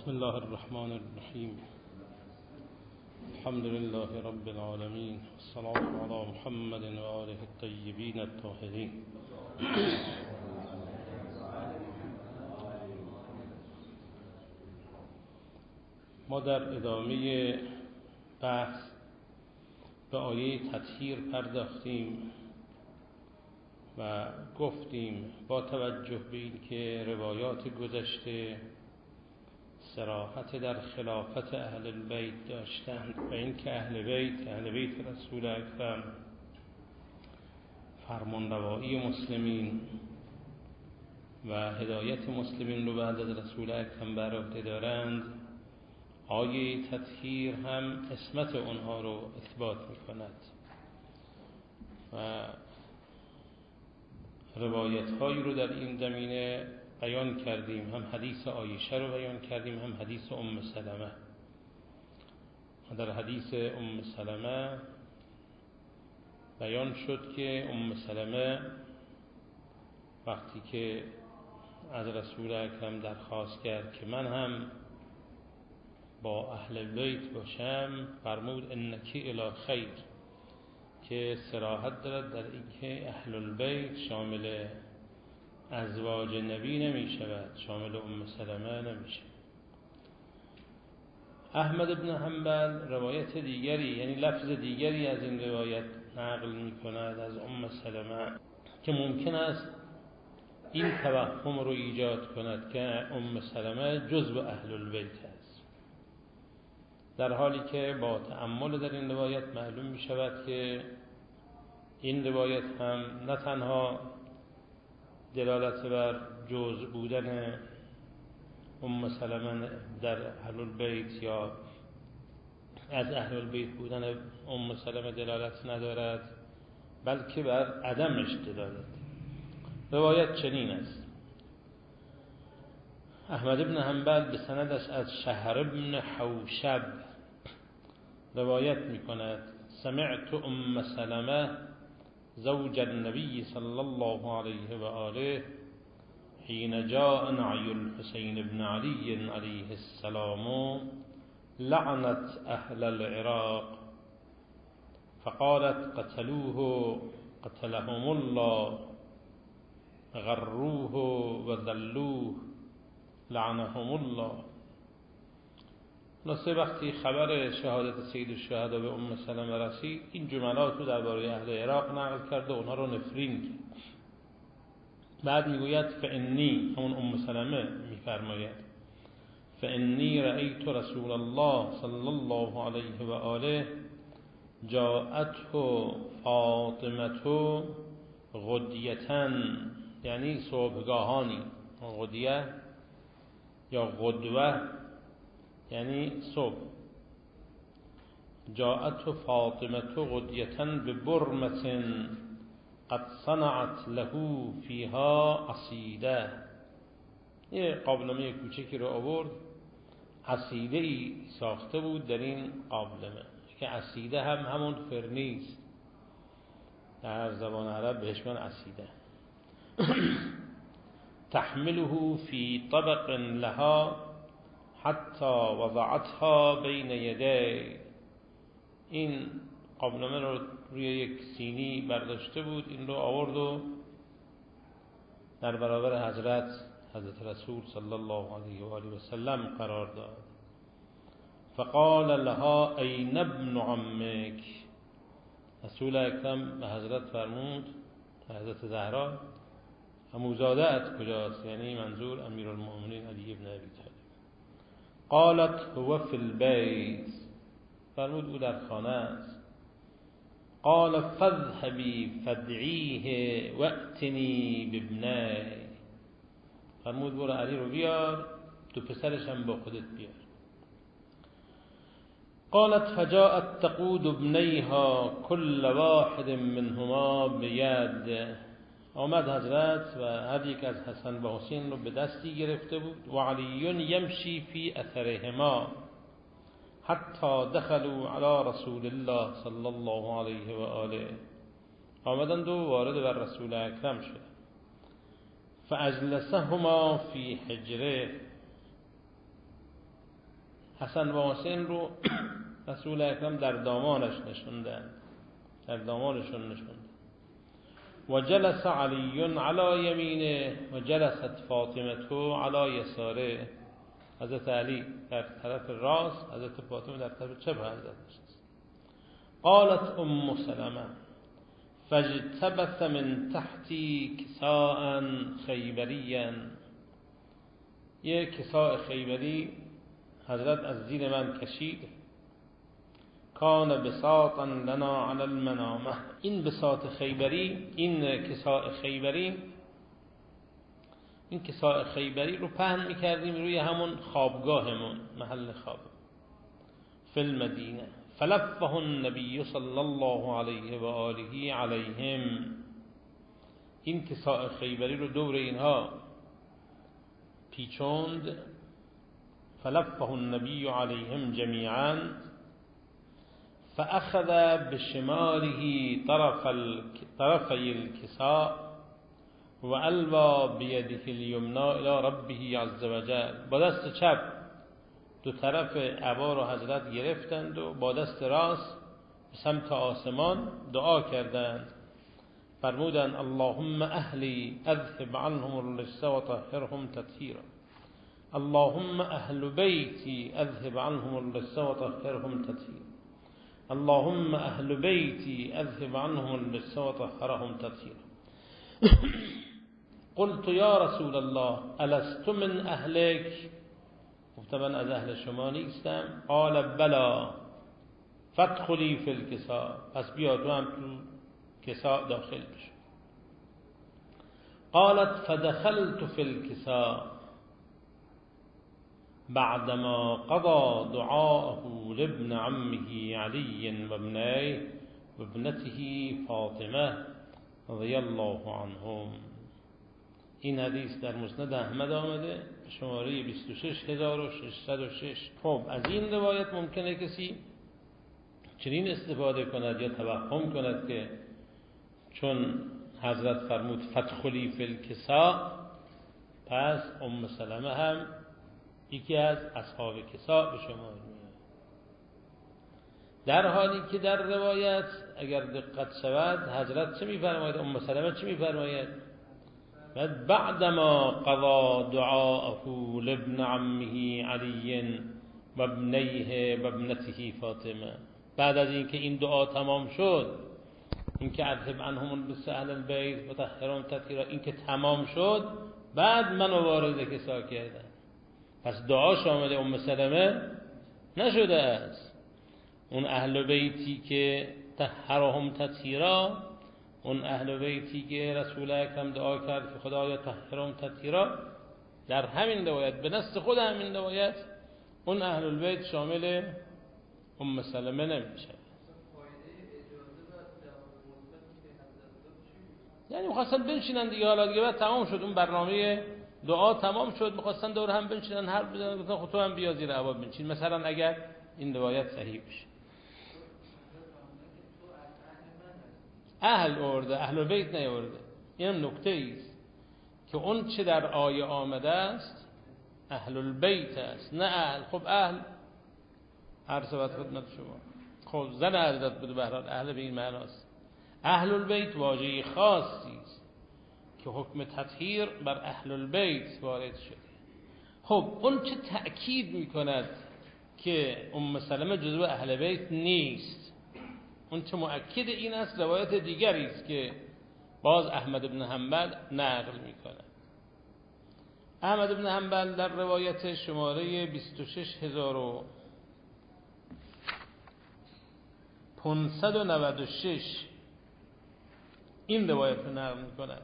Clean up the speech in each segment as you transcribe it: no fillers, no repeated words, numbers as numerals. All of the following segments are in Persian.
بسم الله الرحمن الرحیم. الحمد لله رب العالمین، الصلاة علی محمد و آله الطیبین الطاهرین. ما در ادامه بحث به آیه تطهیر پرداختیم و گفتیم با توجه به این که روایات گذشته صراحت در خلافت اهل البیت داشتند و این که اهل بیت رسول اکرم فرمانروایی مسلمین و هدایت مسلمین رو بعد از رسول اکرم بر عهده دارند، آیه تطهیر هم عصمت اونها رو اثبات می‌کند و روایت هایی رو در این زمینه بیان کردیم. هم حدیث عایشه رو بیان کردیم، هم حدیث ام سلمه. در حدیث ام سلمه بیان شد که ام سلمه وقتی که از رسول اکرم درخواست کرد که من هم با اهل بیت باشم، فرمود انکی الی خیر، که صراحت دارد در اینکه اهل البیت شامل ازواج نبی نمی شود، شامل ام سلمه نمی شود. احمد بن حنبل روایت دیگری، یعنی لفظ دیگری از این روایت نقل می کند از ام سلمه که ممکن است این توهم رو ایجاد کند که ام سلمه جزو اهل البیت است، در حالی که با تأمل در این روایت معلوم می شود که این روایت هم نه تنها دلالت بر جزء بودن ام سلمه در اهل البیت یا از اهل البیت بودن ام سلمه دلالت ندارد، بلکه بر عدمش دلالت. روایت چنین است: احمد بن حنبل به سندش از شهر بن حوشب روایت می کند سمعت ام سلمه زوج النبي صلى الله عليه وآله حين جاء نعي الحسين بن علي عليه السلام لعنت أهل العراق فقالت قتلوه قتلهم الله غروه وذلوه لعنهم الله. خلاصه وقتی خبر شهادت سید الشهدا به ام سلمه رسید، این جملات رو درباره اهل عراق نقل کرد و اونها رو نفرین کرد. بعد میگوید فانی، همون ام سلمه میفرماید فانی رأیت رسول الله صلی الله علیه و آله جاءته فاطمه غدیه، یعنی صبحگاهانی، غدیه یا غدوه یعنی صبح. جاءت فاطمه غدیه ببرمة قد صنعت له فيها عصیده، یه قابلمه کوچکی رو آورد، عصیده ای ساخته بود در این قابلمه که عصیده هم همون فرنیست، در زبان عرب بهش میگن عصیده. تحمله في طبق لها حتی وضعتها بین یدی، این قابلمه رو روی یک سینی برداشته بود، این رو آورد و در برابر حضرت رسول صلی الله علیه و آله و سلم قرار داد. فقال لها این ابن عمک، رسول اکرم به حضرت فرمود، حضرت زهرا، عموزاده ات کجاست؟ یعنی منظور امیرالمؤمنین علی ابن ابی طالب. قالت هو فی البیت، فرمود او در خانه است. قال فاذهبی فادعیه واتنی بابنی، فرمود برو علی رو بیار، دو پسرش هم با خودت بیار. قالت فجاءت تقود ابنیها كل واحد منهما بید، آمد حضرت و هر یک از حسن و حسین رو به دستی گرفته بود. و علی یمشی فی اثرهما حتی دخلوا علی رسول الله صلی الله علیه و آله، آمدند و وارد بر رسول اکرم شد. فاجلسهما فی حجره، حسن و حسین رو رسول اکرم در دامانش نشوندن، در دامانشون نشوندن. و جلس علی علی یمینه و جلست فاطمه علی یساره. حضرت علی در طرف راست، حضرت فاطمه در طرف چپ حضرت نشست. قالت ام سلمه فاجتبث من تحتی کساء خیبریا. یک کساء خیبری حضرت از زیر من کشید. کان بساطا لنا علی المنامه. این بساط خیبری، این کساء خیبری، این کساء خیبری رو پهن میکردیم روی همون خوابگاهمون، محل خواب فی المدینه. فلفه النبی صلی الله علیه و آله علیهم. این کساء خیبری رو دور اینها پیچوند. فلفه النبی علیهم جمیعا فأخذ بشماله طرفی الكساء و الوى بیده الیمنى الی ربه عز وجل. با دست چپ دو طرف عبا رو حضرت گرفتند و با دست راست به سمت آسمان دعا کردند. فرمودند اللهم اهلی اذهب عنهم الرجس و طهرهم تطهیرا. اللهم اهل بیتی اذهب عنهم الرجس و طهرهم تطهیرا. اللهم اهل بیتی اذهب عنهم الرجس و طهرهم تطهیرا. قلت یا رسول الله الست من اهلک؟ گفتم من از اهل شما نیستم. قال بلا فادخلی فی الکساء. پس بیا تو هم تو کساء داخل بشو. قالت فدخلت فی الکساء بعدما قضى دعاءه لابن عمه علی و ابنيه و ابنته فاطمه رضی الله عنهم. این حدیث در مسند احمد آمده شماره 26606. خب از این روایت ممکنه کسی چنین استفاده کند یا توهم کند که چون حضرت فرمود فادخلی فی الکساء، پس ام سلمه هم یکی از اصحاب کساء به شما میاد. در حالی که در روایت اگر دقت شود حضرت چه میفرماید؟ ام سلمه چه میفرماید؟ بعدما قضا دعاءه لابن عمه علی و ابنیه و ابنته فاطمه. بعد از اینکه این دعا تمام شد، اینکه اذهب عنهم بسهل البیت و طهرهم تطهیرا، اینکه تمام شد، بعد منو وارد کسا کردن. پس دعا شامل ام سلمه نشده است. اون اهل بیتی که طهرهم تطهیرا، اون اهل بیتی که رسول اکرم دعا کرد که خدایا طهرهم تطهیرا، در همین روایت به نص خود همین روایت اون اهل البیت شامل ام سلمه نمیشه. یعنی می‌خواستن بنشینن دیگه، حالا دیگه بعد تمام شد اون برنامه دعا تمام شد، می‌خواستن دور هم بنشینن حرف بزنن، گفتن خب تو هم بیا زیر هوا بنشین مثلا، اگر این روایت صحیح بشه. اهل ارده، اهل بیت نیورده. این نکته است که اون چه در آیه آمده است اهل البیت است، نه اهل. خب اهل هر صفت خدمت شما، خب زن حضرت بوده، به هر حال اهل به این معناست. اهل البیت واژه خاصی است که حکم تطهیر بر اهل البیت وارد شده. خب اون چه تأکید میکند که ام سلمه جزو اهل بیت نیست؟ اون چه مؤکد این است روایت دیگری است که باز احمد بن حنبل نقل میکنه. احمد بن حنبل در روایت شماره 26596 این روایت رو نقل میکند.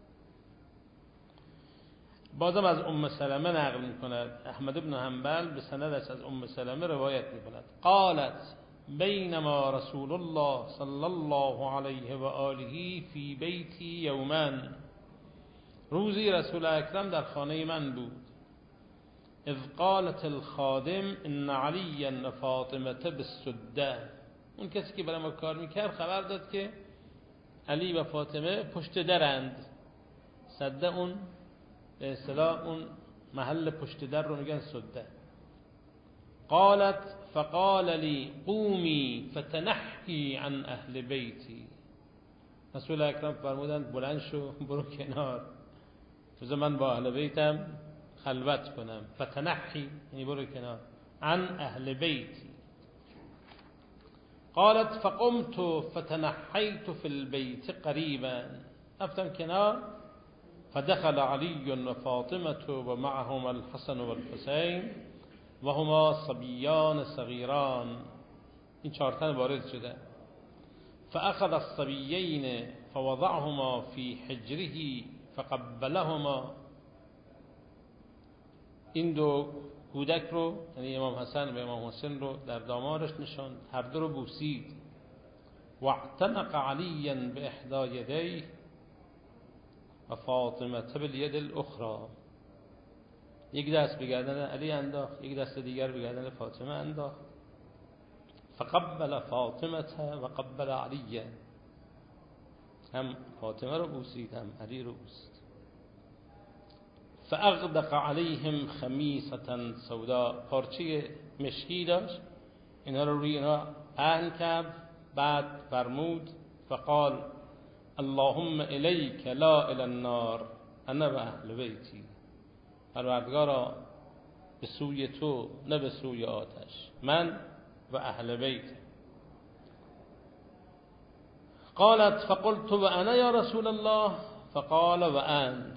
بازم از ام سلمه نقل میکند. احمد بن حنبل به سندش از ام سلمه روایت میکند. قالت بینما رسول الله صلی الله علیه و آله فی بیتی یوما. روزی رسول اکرم در خانه من بود. اذ قالت الخادم ان علی و فاطمه بالسده. اون کسی که برای ما کار میکرد خبر داد که علی و فاطمه پشت درند. سده اون به اصطلاح اون محل پشت در رو میگن سده. قالت فقال لي قومی فتنحی عن اهل بیتی. رسول اکرم فرمودند بلند شو برو کنار، بذار من با اهل بیتم خلوت کنم. فتنحی یعنی برو کنار. عن اهل بیتی. قالت فقمت فتنحیت فی البیت قریبا. رفتم کنار. فدخل علی و فاطمه و معهما الحسن و الحسین و هما صبیان صغیران. این 4 تن وارد شده. فاخذ الصبیین فوضعهما فی حجره فقبلهما. این 2 کودک رو، یعنی امام حسن و امام حسین رو در دامارش نشاند، هر 2 رو بوسید. واعتنق علیا باحدی یدیه و فاطمه بالید الاخرى. یک دست به گردن علی انداخت، یک دست دیگر به گردن فاطمه انداخت. فقبل فاطمه و قبل علی. هم فاطمه رو بوسید هم علی رو بوسید. فاغدق علیهم خمیسة سوداء. پارچه مشکی داشت، اینا رو روی اینا پهن کرد. بعد فرمود فقال اللهم الیک لا الی النار انا و اهل بیتی. پروردگارا به سوی تو نه به سوی آتش، من و اهل بیت. قالت فقلت و انا یا رسول الله فقال و انت.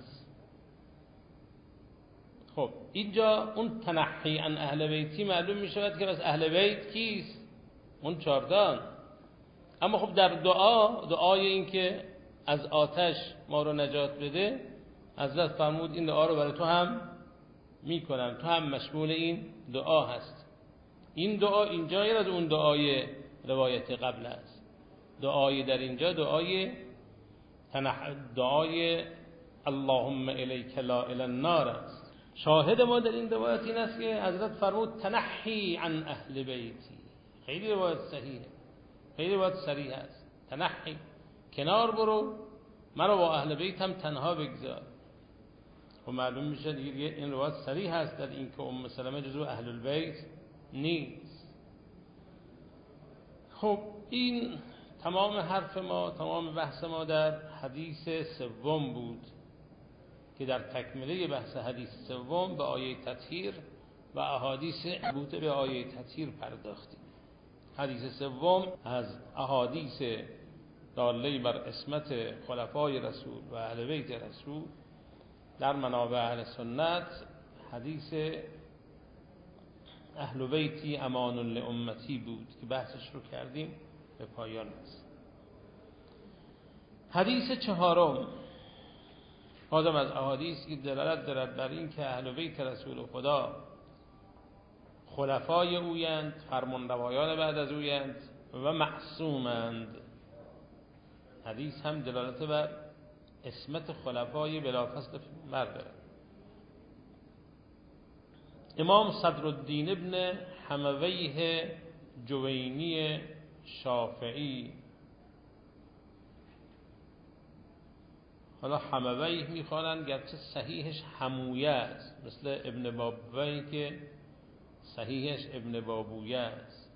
خب اینجا اون تنحی عن اهل بیتی معلوم می شود که بس اهل بیت کیست؟ اون 4 اما خب در دعای این که از آتش ما رو نجات بده، حضرت فرمود این دعا رو برای تو هم میکنم، تو هم مشمول این دعا هست. این دعا اینجا غیر از اون دعای روایت قبل است. دعای در اینجا دعای اللهم الیک لا الی النار است. شاهد ما در این روایت این است که حضرت فرمود تنحی عن اهل بیتی. خیلی روایت صحیحه، خیلی روایت صریح است. تنحی، کنار برو، مرا با اهل بیتم تنها بگذار. و معلوم میشه دیگه این روایت صریح است در این که ام سلمه جزو اهل البیت نیست. خب این تمام حرف ما، تمام بحث ما در حدیث 3 بود که در تکمله بحث حدیث 3 به آیه تطهیر و احادیث مربوط به آیه تطهیر پرداختیم. حدیث 3 از احادیث داله بر عصمت خلفای رسول و اهل بیت رسول در منابع اهل سنت، حدیث اهل بیتی امان لامتی بود که بحثش رو کردیم، به پایان است. حدیث 4 آدم از احادیث که دلالت دارد بر این که اهل بیت رسول خدا خلفای اویند، فرمانروایان بعد از اویند و معصومند. حدیث هم دلالت بر عصمت خلفای بلافاصله مرد. امام صدرالدین ابن حمویه جوینی شافعی، حالا حمویه میخوانند گرچه صحیحش حمویه است، مثل ابن بابویه که صحیحش ابن بابویه است.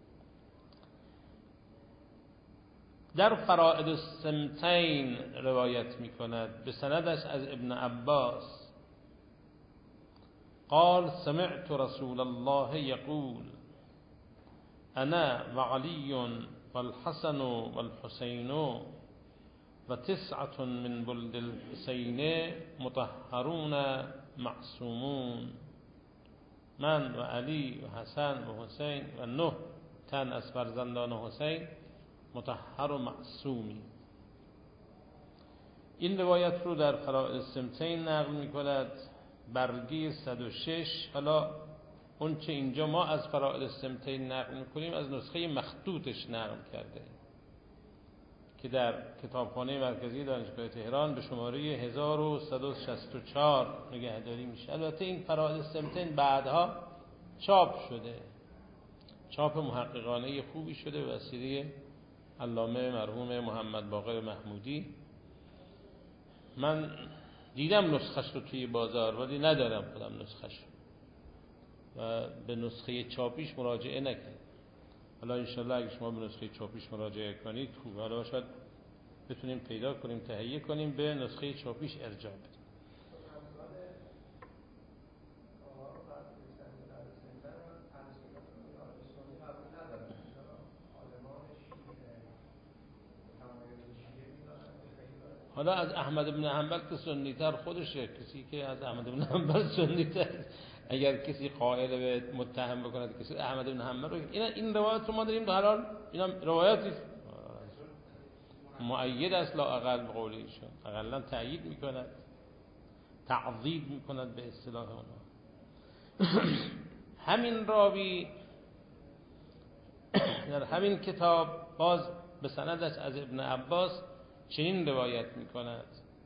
در فرائد السمتین روایت میکند به سندش از ابن عباس قال سمعت رسول الله يقول انا وعلي والحسن والحسين و9 من بلد الحسين مطهرون معصومون. من و علی و حسن و حسین و 9 تن از فرزندان حسین مطهر و معصومی. این روایت رو در فرائد السمتین نقل می کند، برگه 106. حالا اون چه اینجا ما از فرائد السمتین نقل می کنیم از نسخه مخطوطش نقل کرده که در کتابخانه مرکزی دانشگاه تهران به شماره 1164 نگهداری میشه. البته این فرائد السمتین بعدها چاپ شده، چاپ محققانه خوبی شده به وسیله علامه مرحوم محمد باقر محمودی. من دیدم نسخش رو توی بازار ولی ندارم خودم نسخش. و به نسخه چاپیش مراجعه نکرد. حالا انشالله اگه شما به نسخه چاپیش مراجعه کنید خوب، حالا شاید بتونیم پیدا کنیم تهیه کنیم به نسخه چاپیش ارجاع بدیم. حالا از احمد بن حنبل که سنی‌تر خودشه، کسی که از احمد بن حنبل سنی‌تر اگر کسی قائل به متهم بکنه کسی احمد بن حنبل رو، این روایت رو ما داریم در حال اینا روایاتی مؤید است لا اقل به قول ایشون، اقلا تأیید میکند، تعضید میکند به اصطلاح اونها. همین راوی در همین کتاب باز به سندش از ابن عباس چنین روایت میکند: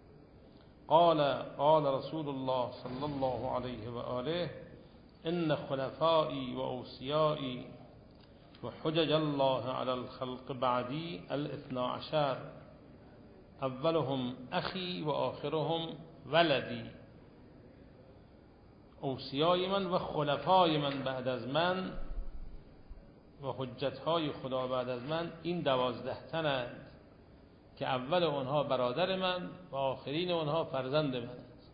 قال رسول الله صلی الله علیه و آله ان خلفائی و اوصیائی و حجج الله علی الخلق بعدی الاثنا عشر اولهم اخی و آخرهم ولدی. اوصیای من و خلفای من بعد از من و حجتهای خدا بعد از من این 12 تنند که اول اونها برادر من و آخرین اونها فرزند من است.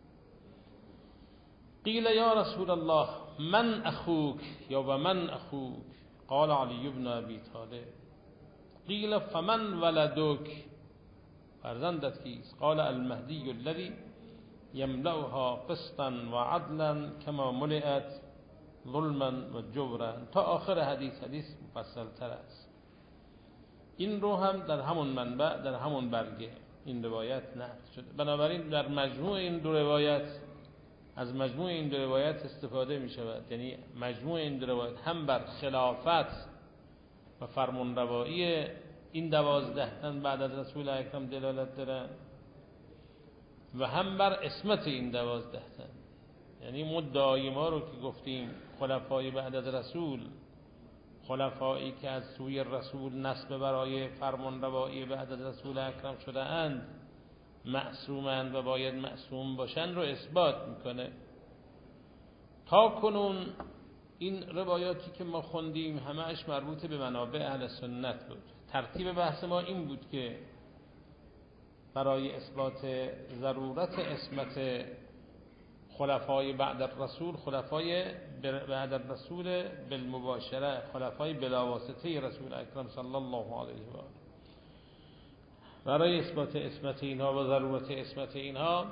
قیل یا رسول الله من اخوک یا و من اخوک؟ قال علی بن ابی طالب. قیل فمن ولدک؟ فرزندت کیست؟ قال المهدی الذی یملأها قسطا و عدلا کما ملئت ظلما و جورا، تا آخر حدیث مفصل تر است. این رو هم در همون منبع، در همون برگه این روایت نقل شده. بنابراین در مجموع این دو روایت، از مجموع این دو روایت استفاده می شود، یعنی مجموع این دو روایت هم بر خلافت و فرمانروایی این 12 تن بعد از رسول اکرم دلالت دارن و هم بر عصمت این 12 تن. یعنی مدعای ما رو که گفتیم خلفای بعد از رسول، خلفایی که از سوی رسول نسب برای فرمانروایی بعد از رسول اکرم شده اند، معصومند و باید معصوم باشند رو اثبات میکنه. تا کنون این روایاتی که ما خوندیم همه‌اش مربوط به منابع اهل سنت بود. ترتیب بحث ما این بود که برای اثبات ضرورت عصمت خلفای بعد الرسول، خلفای بعد الرسول بالمباشره، خلفای بلا واسطه رسول اکرم صلی الله علیه و آله، برای اثبات عصمت اینها و ضرورت عصمت اینها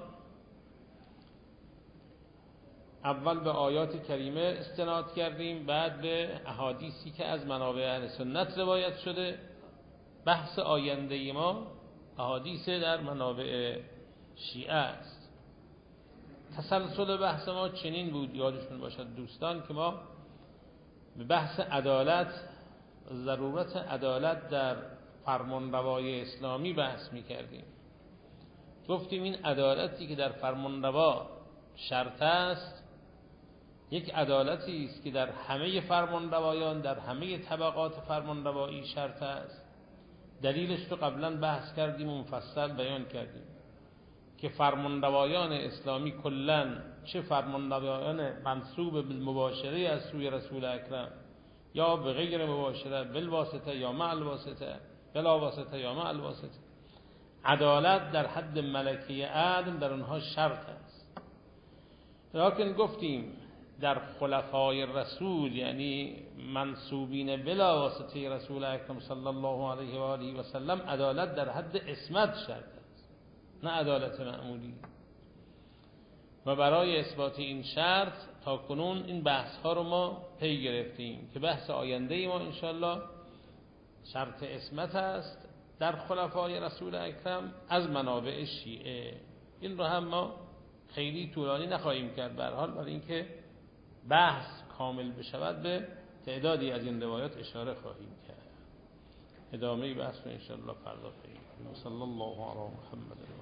اول به آیات کریمه استناد کردیم، بعد به احادیثی که از منابع اهل سنت روایت شده. بحث آینده ما احادیث در منابع شیعه است. تسلسل بحث ما چنین بود، یادشون باشد دوستان، که ما به بحث عدالت، ضرورت عدالت در فرمانروای اسلامی بحث می‌کردیم. گفتیم این عدالتی که در فرمانروا شرط است، یک عدالتی است که در همه فرمانروایان، در همه طبقات فرمانروایی شرط است. دلیلش رو قبلا بحث کردیم و مفصل بیان کردیم که فرمانروایان اسلامی کلاً، چه فرمانروایان منسوب بالمباشره از سوی رسول اکرم یا به غیر مباشره، بالواسطه یا مع الواسطه، بلا واسطه یا مع الواسطه، عدالت در حد ملکه عدل در اونها شرط است. لکن گفتیم در خلفای رسول، یعنی منسوبین بلا واسطه رسول اکرم صلی الله علیه و آله و سلم، عدالت در حد عصمت شرط است، نه عدالت معمولی. و برای اثبات این شرط تا کنون این بحث ها رو ما پی گرفتیم که بحث آینده ما انشالله شرط عصمت است در خلفای رسول اکرم از منابع شیعه. این رو هم ما خیلی طولانی نخواهیم کرد، به هر حال برای اینکه بحث کامل بشود به تعدادی از این روایات اشاره خواهیم کرد. ادامه بحث رو انشالله فردا خواهیم. صلی الله علی محمد.